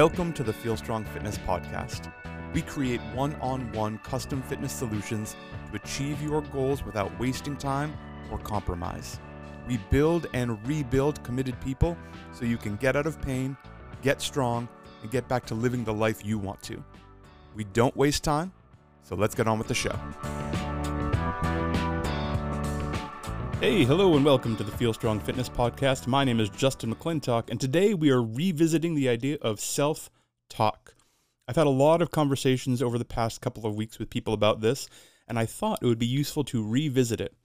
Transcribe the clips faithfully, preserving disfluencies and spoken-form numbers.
Welcome to the Feel Strong Fitness Podcast. We create one-on-one custom fitness solutions to achieve your goals without wasting time or compromise. We build and rebuild committed people so you can get out of pain, get strong, and get back to living the life you want to. We don't waste time, so let's get on with the show. Hey, hello, and welcome to the Feel Strong Fitness Podcast. My name is Justin McClintock, and today we are revisiting the idea of self-talk. I've had a lot of conversations over the past couple of weeks with people about this, and I thought it would be useful to revisit it.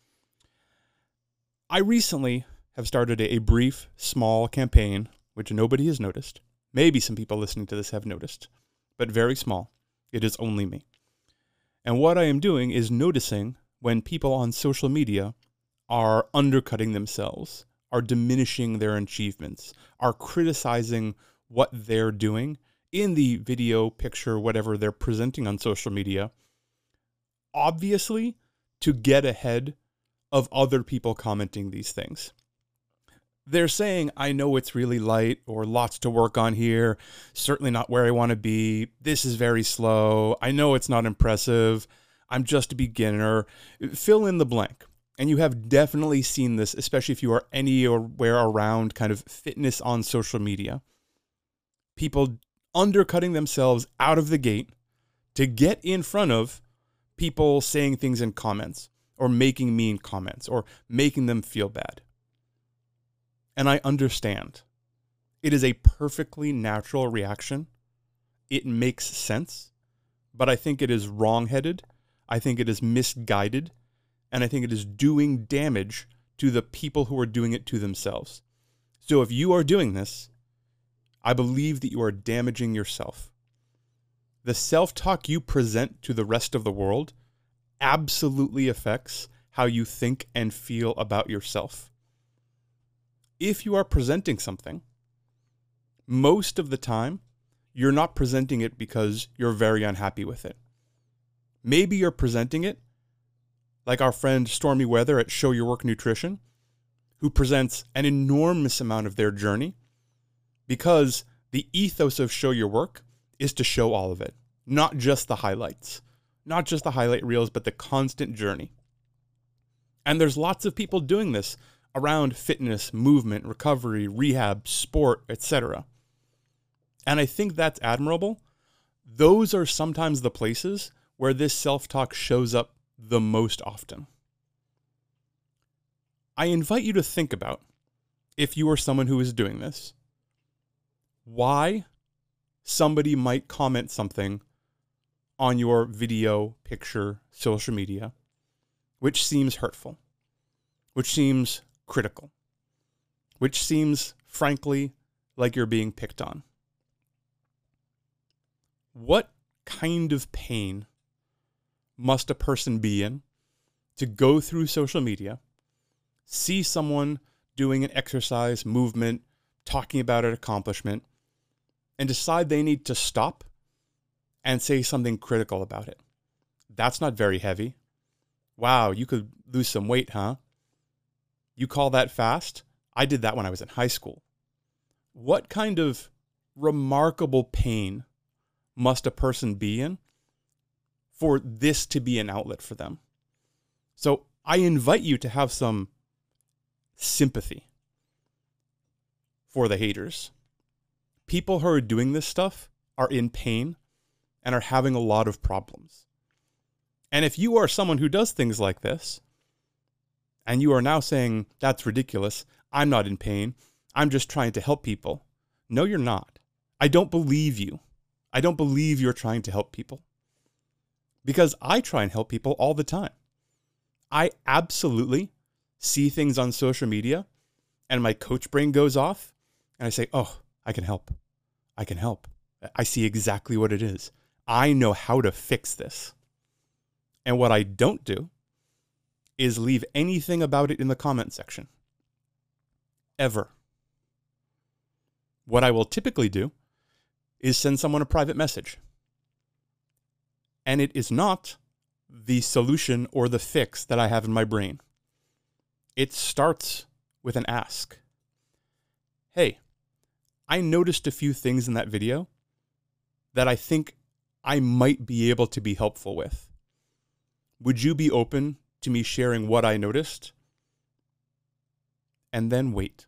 I recently have started a brief, small campaign, which nobody has noticed. Maybe some people listening to this have noticed, but very small. It is only me. And what I am doing is noticing when people on social media are undercutting themselves, are diminishing their achievements, are criticizing what they're doing in the video, picture, whatever they're presenting on social media, obviously to get ahead of other people commenting these things. They're saying, I know it's really light, or lots to work on here, certainly not where I want to be, this is very slow, I know it's not impressive, I'm just a beginner, fill in the blank. And you have definitely seen this, especially if you are anywhere around kind of fitness on social media. People undercutting themselves out of the gate to get in front of people saying things in comments or making mean comments or making them feel bad. And I understand. It is a perfectly natural reaction. It makes sense, but I think it is wrong-headed. I think it is misguided. And I think it is doing damage to the people who are doing it to themselves. So if you are doing this, I believe that you are damaging yourself. The self-talk you present to the rest of the world absolutely affects how you think and feel about yourself. If you are presenting something, most of the time, you're not presenting it because you're very unhappy with it. Maybe you're presenting it like our friend Stormy Weather at Show Your Work Nutrition, who presents an enormous amount of their journey because the ethos of Show Your Work is to show all of it, not just the highlights, not just the highlight reels, but the constant journey. And there's lots of people doing this around fitness, movement, recovery, rehab, sport, et cetera. And I think that's admirable. Those are sometimes the places where this self-talk shows up the most often. I invite you to think about, if you are someone who is doing this, why somebody might comment something on your video, picture, social media, which seems hurtful, which seems critical, which seems, frankly, like you're being picked on. What kind of pain must a person be in to go through social media, see someone doing an exercise, movement, talking about an accomplishment, and decide they need to stop and say something critical about it? That's not very heavy. Wow, you could lose some weight, huh? You call that fast? I did that when I was in high school. What kind of remarkable pain must a person be in for this to be an outlet for them? So I invite you to have some sympathy for the haters. People who are doing this stuff are in pain and are having a lot of problems. And if you are someone who does things like this, and you are now saying, that's ridiculous, I'm not in pain, I'm just trying to help people. No, you're not. I don't believe you. I don't believe you're trying to help people. Because I try and help people all the time. I absolutely see things on social media and my coach brain goes off and I say, oh, I can help. I can help. I see exactly what it is. I know how to fix this. And what I don't do is leave anything about it in the comment section. Ever. What I will typically do is send someone a private message. And it is not the solution or the fix that I have in my brain. It starts with an ask. Hey, I noticed a few things in that video that I think I might be able to be helpful with. Would you be open to me sharing what I noticed? And then wait.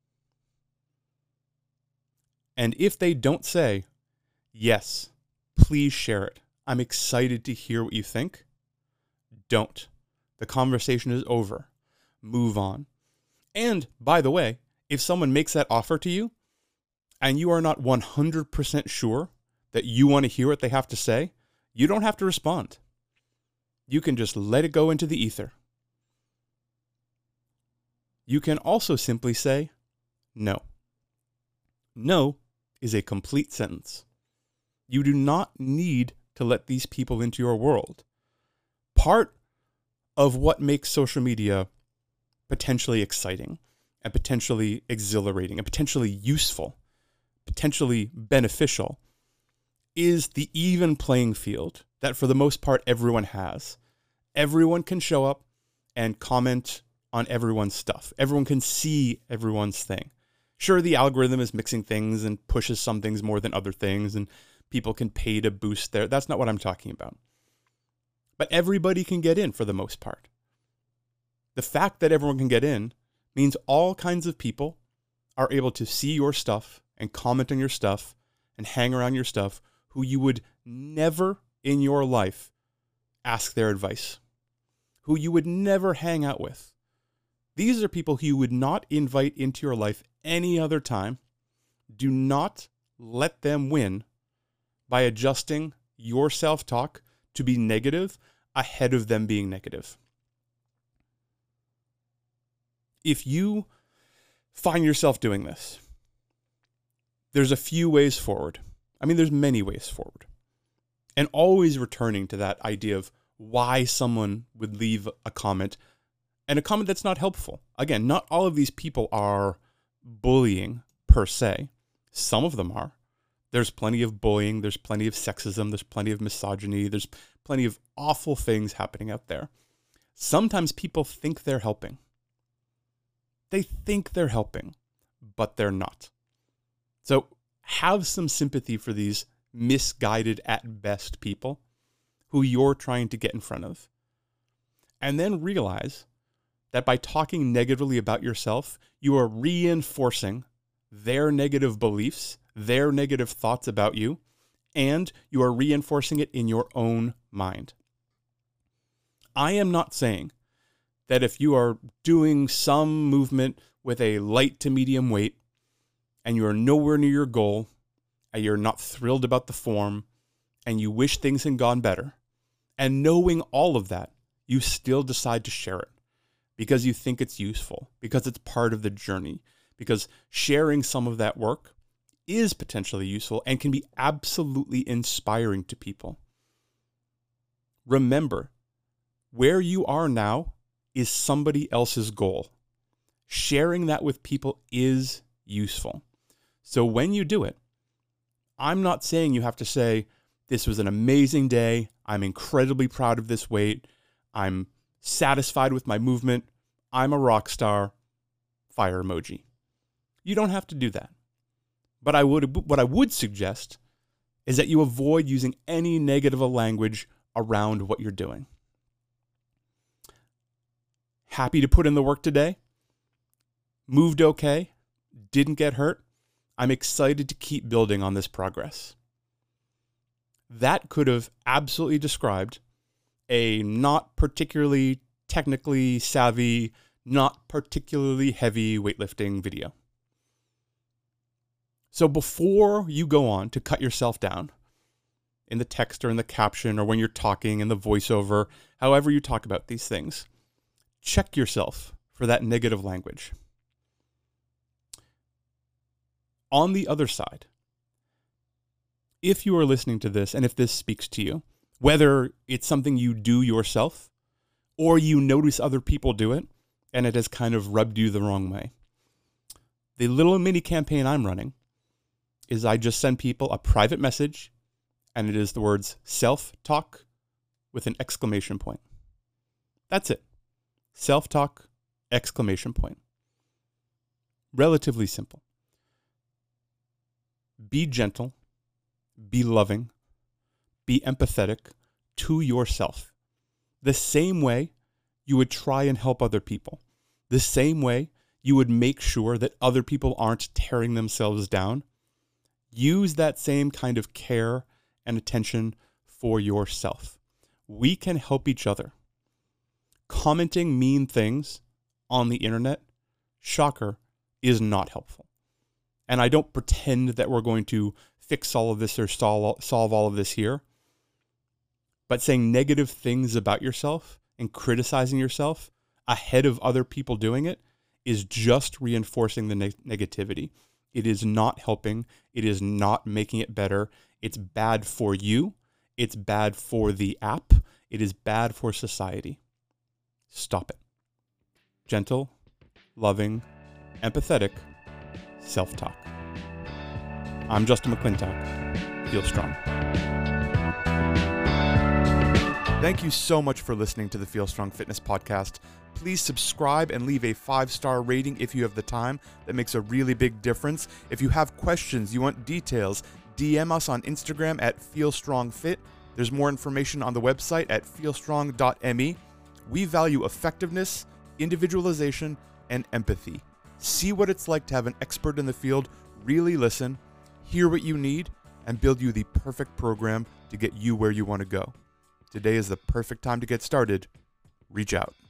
And if they don't say, yes, please share it, I'm excited to hear what you think, don't. The conversation is over. Move on. And by the way, if someone makes that offer to you and you are not one hundred percent sure that you want to hear what they have to say, you don't have to respond. You can just let it go into the ether. You can also simply say, no. No is a complete sentence. You do not need to let these people into your world. Part of what makes social media potentially exciting and potentially exhilarating and potentially useful, potentially beneficial, is the even playing field that for the most part everyone has. Everyone can show up and comment on everyone's stuff. Everyone can see everyone's thing. Sure, the algorithm is mixing things and pushes some things more than other things, and people can pay to boost their... That's not what I'm talking about. But everybody can get in for the most part. The fact that everyone can get in means all kinds of people are able to see your stuff and comment on your stuff and hang around your stuff who you would never in your life ask their advice, who you would never hang out with. These are people who you would not invite into your life any other time. Do not let them win by adjusting your self-talk to be negative ahead of them being negative. If you find yourself doing this, there's a few ways forward. I mean, there's many ways forward. And always returning to that idea of why someone would leave a comment, and a comment that's not helpful. Again, not all of these people are bullying per se. Some of them are. There's plenty of bullying. There's plenty of sexism. There's plenty of misogyny. There's plenty of awful things happening out there. Sometimes people think they're helping. They think they're helping, but they're not. So have some sympathy for these misguided at best people who you're trying to get in front of. And then realize that by talking negatively about yourself, you are reinforcing their negative beliefs, their negative thoughts about you, and you are reinforcing it in your own mind. I am not saying that if you are doing some movement with a light to medium weight and you are nowhere near your goal and you're not thrilled about the form and you wish things had gone better, and knowing all of that, you still decide to share it because you think it's useful, because it's part of the journey, because sharing some of that work is potentially useful and can be absolutely inspiring to people. Remember, where you are now is somebody else's goal. Sharing that with people is useful. So when you do it, I'm not saying you have to say, this was an amazing day. I'm incredibly proud of this weight. I'm satisfied with my movement. I'm a rock star. Fire emoji. You don't have to do that. But I would, what I would suggest is that you avoid using any negative language around what you're doing. Happy to put in the work today. Moved okay. Didn't get hurt. I'm excited to keep building on this progress. That could have absolutely described a not particularly technically savvy, not particularly heavy weightlifting video. So before you go on to cut yourself down in the text or in the caption or when you're talking in the voiceover, however you talk about these things, check yourself for that negative language. On the other side, if you are listening to this and if this speaks to you, whether it's something you do yourself or you notice other people do it and it has kind of rubbed you the wrong way, the little mini campaign I'm running is I just send people a private message and it is the words self-talk with an exclamation point. That's it. Self-talk, exclamation point. Relatively simple. Be gentle. be loving, be empathetic to yourself. The same way you would try and help other people. The same way you would make sure that other people aren't tearing themselves down. Use that same kind of care and attention for yourself. We can help each other. Commenting mean things on the internet, shocker, is not helpful. And I don't pretend that we're going to fix all of this or solve solve all of this here. But saying negative things about yourself and criticizing yourself ahead of other people doing it is just reinforcing the neg- negativity. It is not helping. It is not making it better. It's bad for you. It's bad for the app. It is bad for society. Stop it. Gentle, loving, empathetic self-talk. I'm Justin McClintock. Feel strong. Thank you so much for listening to the Feel Strong Fitness Podcast. Please subscribe and leave a five-star rating if you have the time. That makes a really big difference. If you have questions, you want details, D M us on Instagram at FeelStrongFit. There's more information on the website at feelstrong dot me. We value effectiveness, individualization, and empathy. See what it's like to have an expert in the field really listen, hear what you need, and build you the perfect program to get you where you want to go. Today is the perfect time to get started. Reach out.